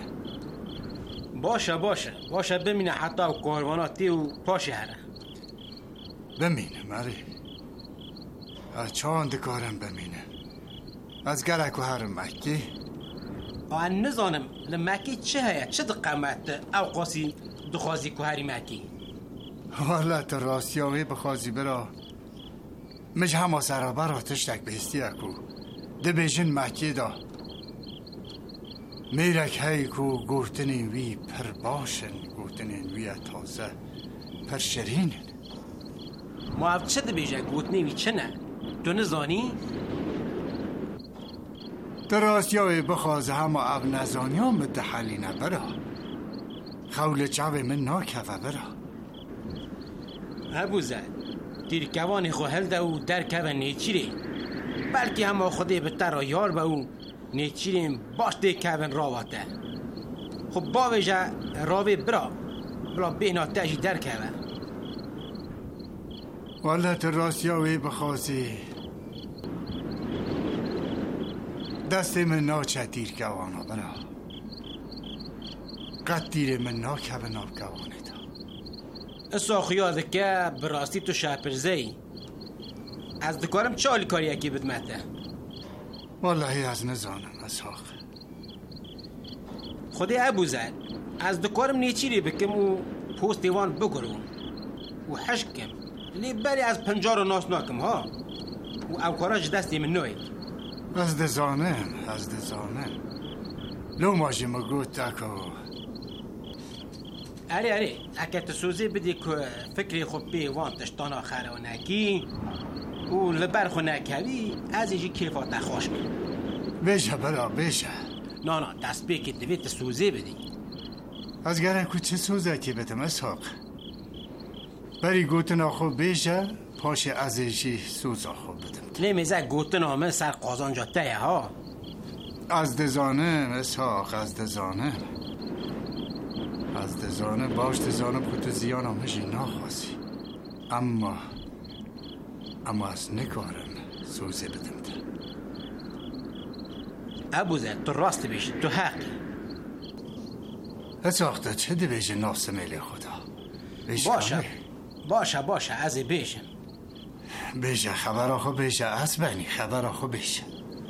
باشه بمینه حتی و کارواناتی و پاشه هره بمینه مری از چاند کارم بمینه از گرک و هرم مکی آن نزانم لمکی چه هیا چه دقامت او قاسی دخوازی که هری مکی والا تو راستیاوی بخوازی برا مج همه سرا برا تشتک بهستی اکو ده بیجن مکی دا میرک هی کو گوتنی وی پر باشن گوتنی وی تازه پر شرینن ما او چه ده بیجه گوتنی وی چه نه تو نزانی؟ درست یاوی بخوازه همه او نزانی هم ده حلینه برا خول چاوی من ناکفه برا ابو زد تیرکوان خو هلده و در کوه نیچیره بلکه همه خوده به تر یار به او نیچیریم باش ده کوه راواته خب باویجه راوی برا بهنا تجی در کوه والا درست یاوی بخوازی دست من ناچه تیرکوانا برا قد تیر من ناکه ناکوانه اسا خیاده که براستی تو شهپرزهی از دکارم چالی کاری اکی بدمته والله از نزانم اساق خودی ابو زد از دکارم نیچیری بکم و پوست دیوان بگرون و حشکم لی بری از 50 ناس ناکم ها و او کاراج دستی من نوید از دزانم لو ماجی مگوت تاکو اره اگه تسوزی بدی که فکری خوب بیوان تشتانا خره و نکی و لبر خو نکوی از ایجی کیفات نخوش کن بیشه برا بیشه نه دست بی که دوی تسوزی بدی از گرن که چه سوزه که بتم اسحاق بری گوتنا خوب بیشه پاش از ایجی سوزا خوب بدم نمیزه گوتنا من سر قازان جاته ها از دزانم اسحاق از دزانه باش دزانم که تو زیان همشی ناخواسی اما از نکارم سوزه بدم ده ابو زد تو راست بیشی تو حقی اساخته چه ده بیشه نفس میل خدا باشه از بیشم بیشه خبر آخو بیشه از بینی خبر آخو بیشه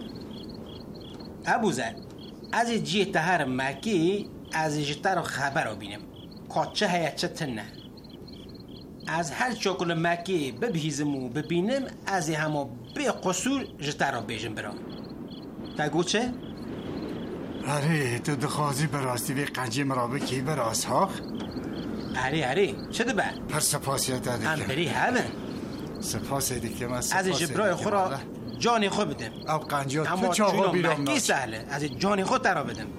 ابو زد از جیت هر مکی از جیت رو خبر رو بینم کاچه هیا چه تنه از هر چاکل مکی ببهیزم و ببینم از همه به قصور جیت رو بیجم برام تگو چه؟ اره تو دخوازی براستی به قنجی مرابه کی براس ها؟ اره چه دبه؟ پر سپاسیت داده هم بری هبن سپاسی دیگه من از جبرای خورا جانی خود بدم او قنجات تو چاقا بیرام مکی سهله از جانی خود ترا بدم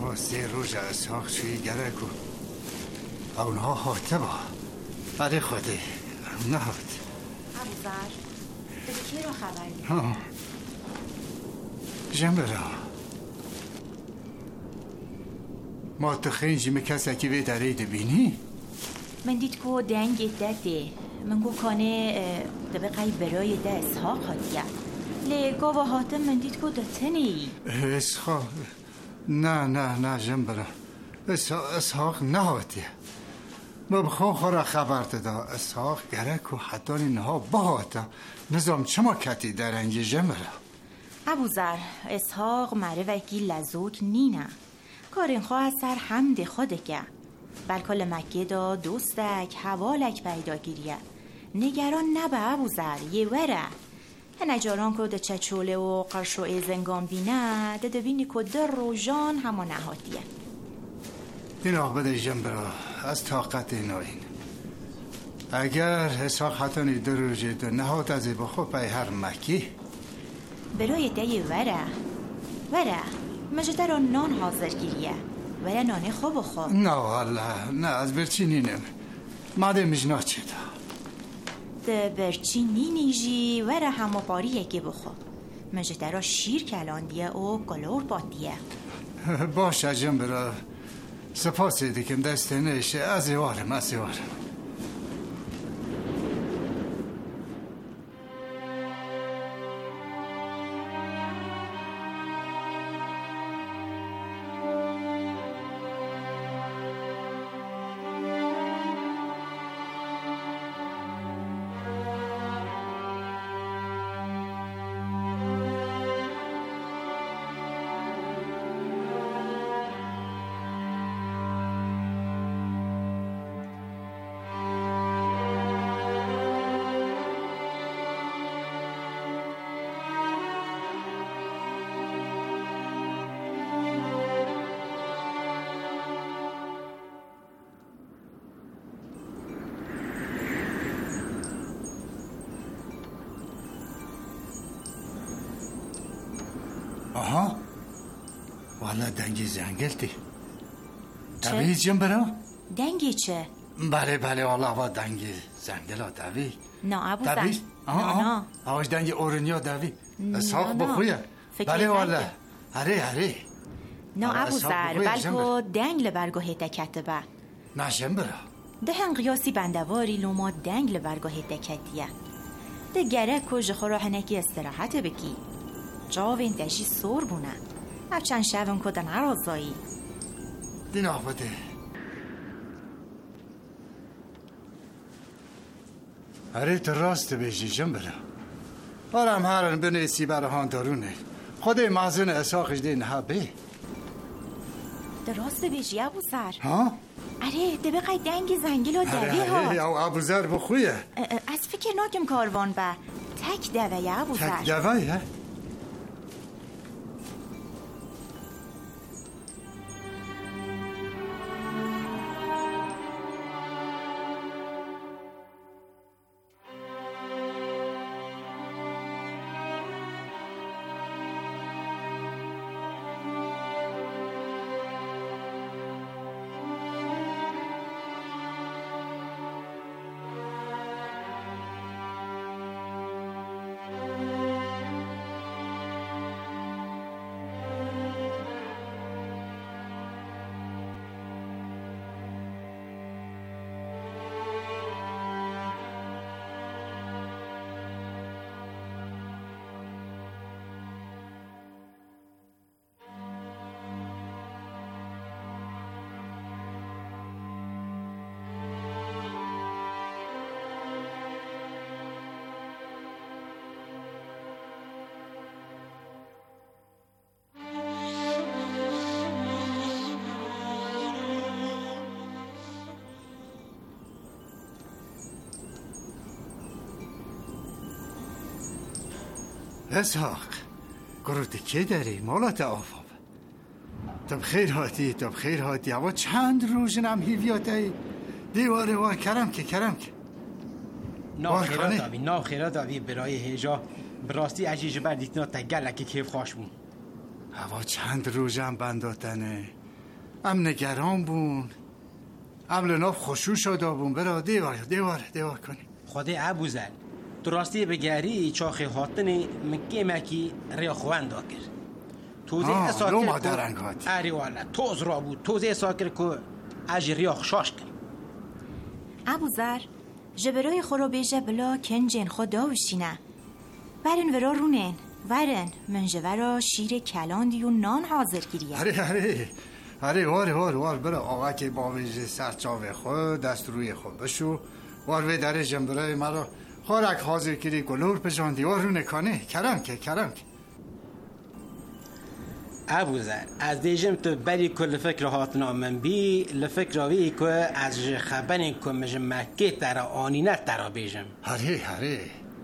پاسه روز اسحاق شوی گرکو اونها هاته با برای خوده نهاد ابوذر به کی رو خبری؟ جنبرا ما تو خینجی مکسه که به داره بینی؟ من دید که دنگ داده من گو کانه دبقای برای ده اسحاق هاتیه لگا و هاتم من دید که دتنی اسحاق نه جنبرا اسحاق نه هاتیه ما بخواه خورا خبر دادا اسحاق گرک و حتی اینها باهاتا نظام چما کتی درنگی جنبرا ابوذر اسحاق مره وکی لزوک نینه کارین خواه سر حمد خوده که بلکل مکه دا دوستک حوالک پیدا گیریه نگران نبه ابوذر یه وره نجاران که ده چچوله و قرش و ایزنگان بینه ده بینی که در رو جان همه نهاتیه این آقبه جنبرا از طاقت ایناین اگر حساق حتانی در روژه ده نهات از بخو پی هر مکی برای ده وره مجده را نان حاضر گیریه وره نان خوب خوب نه والله نه از برچی نینم ماده مجنا چه دا ده برچی نینیجی وره همو باریه که بخو مجده را شیر کلاندیه و گلور بادیه باشه جنبرا سپاسی دیکم دست نشه از یوارم آها والا دنگی زنگل دی دوی جنبرا؟ دنگی چه؟ بله والا با دنگی زنگل ها دوی نه ابوذر نه آواش دنگی اورنیا دوی اسحاق بخویه بله والا هره نه ابوذر بلکو دنگ لبرگو هیته کتبه نه جنبرا ده هن قیاسی بندواری لوما دنگ لبرگو هیته کتیه ده گره کج خورا هنکی استراحت بکی جاوین دشی سور بونه او چند شبم کده نرازایی دین آباده هره تو راست بیشی جنبرا آرام هرن بنیسی برهان دارونه خود مازن اساقش دین ها بی درست بیشی ابوذر ها؟ اره ده بقای دنگ زنگل و دوی ها او ابوذر بخویه از فکر ناکم کاروان به تک دوی ابوذر تک دوی ها؟ اسحاق گروه که داری مالات آفاب تب خیر هاتی اما چند روز نم هیویاتی دیواره وان کرم که نام خیرات آوی برای هیجا براستی عجیج بردیتنا تا گلکی کیف خوش بون اما چند روزم بنداتنه ام نگران بون ام لناف خوشو شده بون برا دیوار کنی خودی ابوذر تو راستی بگری چاخی هاتنی مکی مکی ریا خوان دا کرد توزی لو مادرنگ هاتی اری والا توز را بود توزی ساکر که اج ریا خشاش کرد ابوذر جبرای خورو بیجه بلا کنجن خدا وشینه برن ورا رونن ورن منجه ورا شیر کلاندی و نان حاضر گیریه اره وار برا آقا که با ویجه سرچاوه خود دست روی خود بشو وار وی داره جنبرای مرا خورک حاضر کری گلور پشاندی وار رونه کانه کرم که ابوذر از دیجم تو بری که لفکر هاتنا من بی لفکر وی که از خبرین که مجم مکه ترا آنینت ترا بیجم هره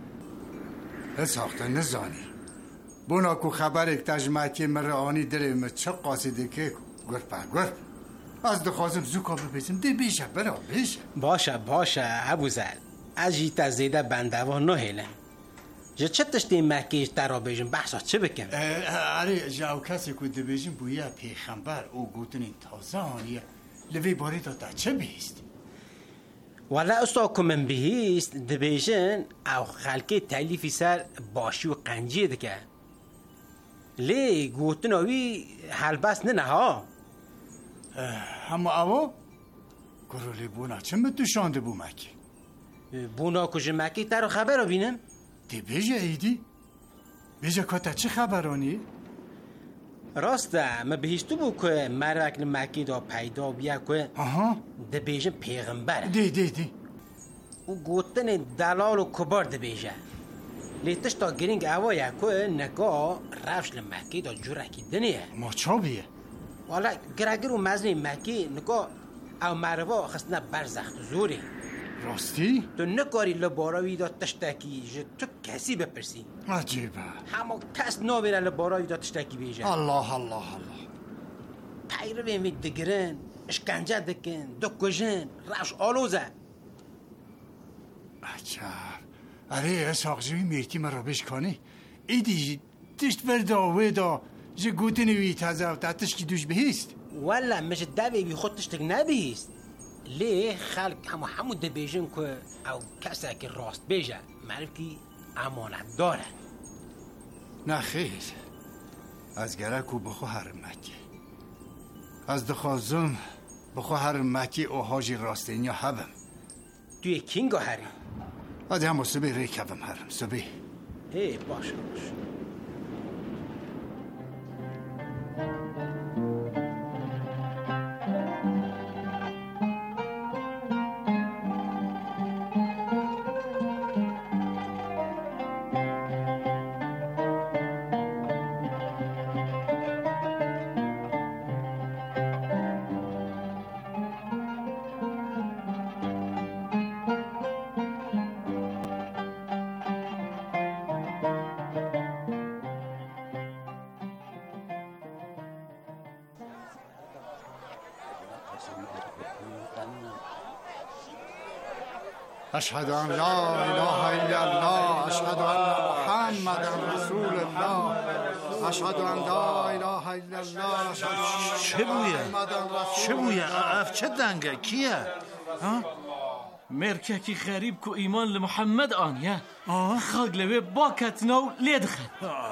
ساخته نزانی بونا که خبر یک تجمعی مرعانی دلیم چه قاصده که گرپ از دخوازم زوکا ببیزم دی بیشه برا بیشه باشه ابوذر از جیت زیده بنده و نهیلم جا چه تشتی مکیش ترا بیجم بحثا چه بکم اره جاو کسی که دی بیجم بویا پیغمبر او گوتنی تازه آنیه لوی باری داده چه بیست والا استا که من بیست دی بیجن او خلقی تلیفی سر باشی و قنجی دکه لی گوتناوی حل بس نه ها اما اوه گرولی بونا چه مدوشانده بو مکی بونا کجا مکی تر خبر رو بینم دی بیجه ایدی بیجه کتا چه خبرانی راسته ما بهیستو بو که مرکن مکی دا پیدا بیا که دی بیجه پیغمبر دی او گوتن دلال و کبار دی بیجه لیتش تا گرینگ اوایه که نگاه رفش لمکی دا جورکی دنیه ما چا بیه والا گرگر و مزنی مکی نگاه او مروا خستنه برزخت زوری راستی؟ تو نکاری لباراوی دا تشتکی تو کسی بپرسی عجیبه همه کس نابیره لباراوی دا تشتکی بیجه الله پیرو بیمی دگرن اشکنجه دکن دو کجن رفش آلوزه عجب اره اساق جوی میرکی مرا بشکانی ایدی تشت برداوه دا جه گوتنی وی تازه و تاتش کی دوش بهیست والا مشه دوی بی خود تشتک نبیست لی خلق همو ده بیجن که او کسی که راست بیجه معرف که امانت داره نه خیر از گرکو بخو حرمتی از دخوازم بخو حرمتی او حاجی راستینیا حبم توی کینگا هری آده همو سبی ریکبم حرم سبی باشه أشهد أن لا إله إلا الله أشهد أن محمدا رسول الله أشهد أن لا إله إلا الله أشهد أن محمدا رسول الله اف چه دنگه کیه مرککی غریب کو ایمان لمحمد آنیه خاق لوی باکت نو لیدخن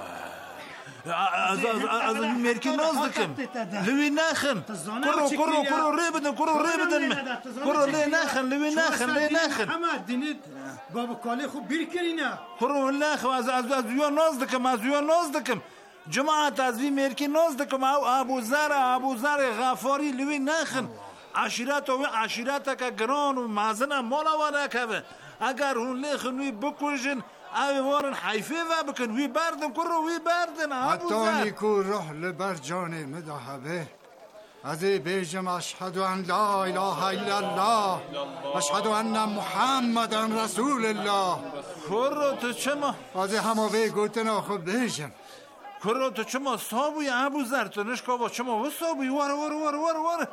از مرکی ناز دکم لوی نخن کرو ری بدن کرو لی نخن همه دینید بابا کالی خوب بیر کرینه کرو نخن از یو ناز دکم جماعت از وی مرکی ناز دکم ابوذر غفاری لوی نخن عشیرت که گران و مازن مالا واره که اگر هون لیخن وی بکوشن اوی وارن حیفه و بکن وی بردن حتی نیکو روح لبر جان مداحبه از بیجم اشهد ان لا اله الا الله اشهد ان محمد رسول الله کرو تو چما از همه بی گوتن آخود بیجم کرو تو چما صابوی ابوذر تو نشکا با چما و صابوی واره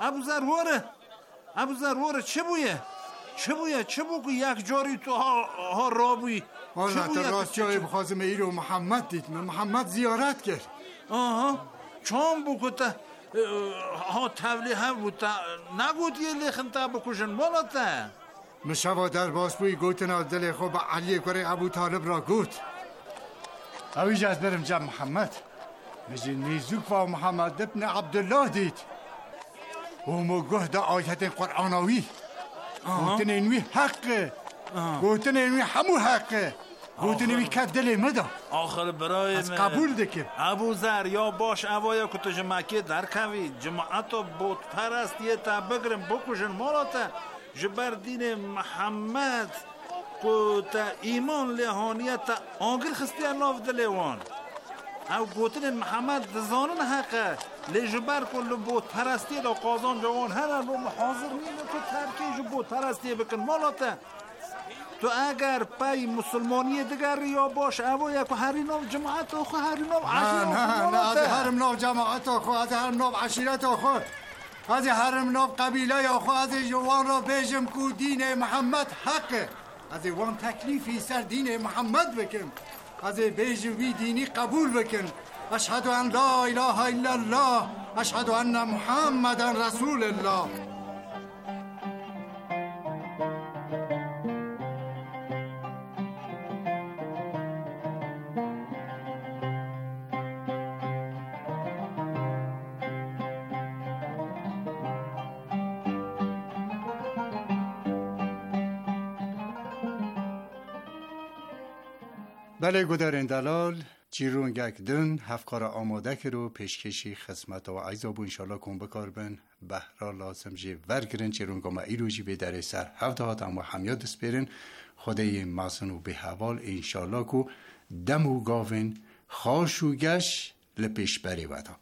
ابوذر واره چه بویه چه بو که یک جاری تو ها رابوی والا تو راست جای بخوازم ایرو محمد دید من محمد زیارت کرد چام بو که ها تولی هم بود نگود یه لیخن تا بکشن مالاتا مشوا در باس بوی گوتنا دل خوب علی کره ابو طالب را گوت اویج از برم جمع محمد مجی نیزوک و محمد ابن عبدالله دید و مگه دا آیت قرآناوی گوتن اینوی حقه گوتن اینوی همو حقه گوتن اینوی که دل مدا آخر برای از قبول دکیم ابو ذر یا باش اوایا که تو جمعه در کوی جماعت و بود پرستیه تا بگرم بکشن مالاتا جبر دین محمد که تا ایمان لحانیت تا آنگل خستی الله دلیوان او گوتن محمد زانن حقه لجبر کل بود پرستی دا قازان جوان هر رو حاضر نیمه که ترکی جو بود پرستی بکن مالاتا تو اگر پای مسلمانی دیگر یا باش او یک هری نو جماعت خو هری نو نه از هرم نو جماعت خو از هرم نو عشیرت خو از هرم نو قبیله خو از جوان را بیجم کو دین محمد حقه از وان تکلیفی سر دین محمد بکن از بیجوی دینی قبول بکن اشهد ان لا اله الا الله اشهد ان محمدا رسول الله بله گدارن دلال چیرونگک دن هفکار آماده که رو پیشکشی خدمت و عیزا بو انشالله کن بکار بن بهرا لازم جی ورگرن چیرونگا ما ایروجی به در سر هفته هات اما همیاد دست بیرن خدای مازن و به حوال انشالله کو دم و گاون خاش و گش لپیش بری وداب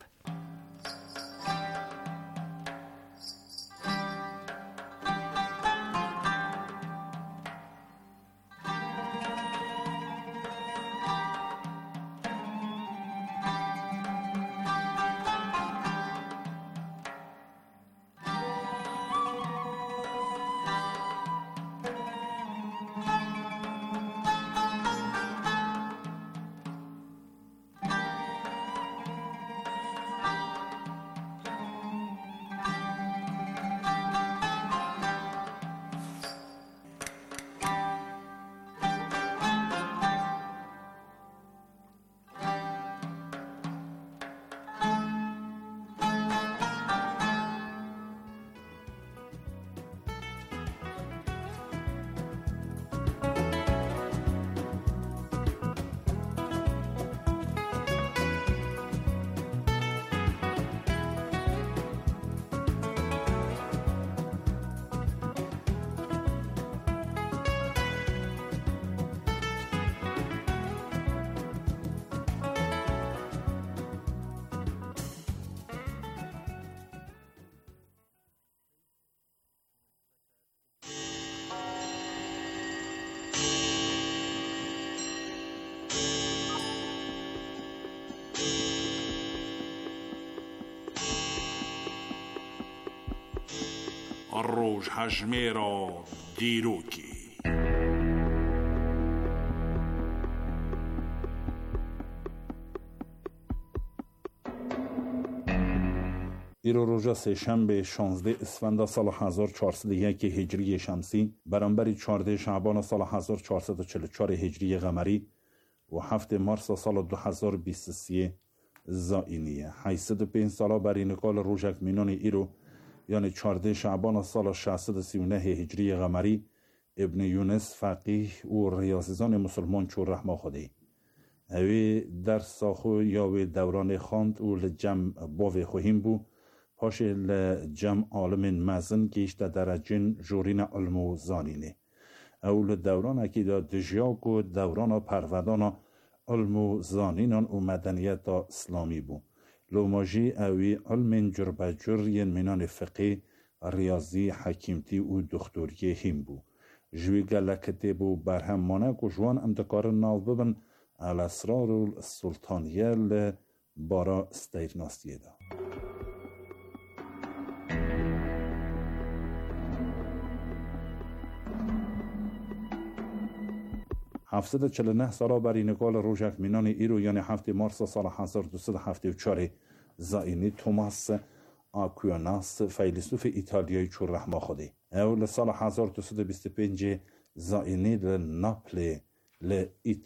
الروج هجميرا ديروكي ایرو روژا سه‌شنبه 16 اسفند سال 1401 هجری شمسی برابر 14 شعبان سال 1444 هجری قمری و 7 مارس سال 2023 زائینیه 805 ساله بر نقال روژک مینان ایرو یعنی 14 شعبان سال 639 هجری قمری ابن یونس فقیه و ریاضیزان مسلمان چو رحمه خودی اوی در ساخو یا و دوران خاند و لجم باوی خوهیم بو پاش لجم عالم مزن گیشت درجن جورین علم و زانینه او لدوران اکیدا دجیاک و دوران پرودان علم و زانینان و مدنیت اسلامی بو لوماجی اوی علم جربجر ین منان فقه ریاضی حکیمتی و دکتوری هم بو جوی گلکته بو برهم مانک و جوان امتکار ناو ببن الاسرار السلطانیه لبارا استیرناستیه دا 749 ساله بر نقال روژک مینان ایرو یعنی 7 مارس سال 1274 زائینی توماس آکویناس فیلسوف ایتالیایی چون رحمه خوده او لسال 1225 زاینی لناپل لإيطاليا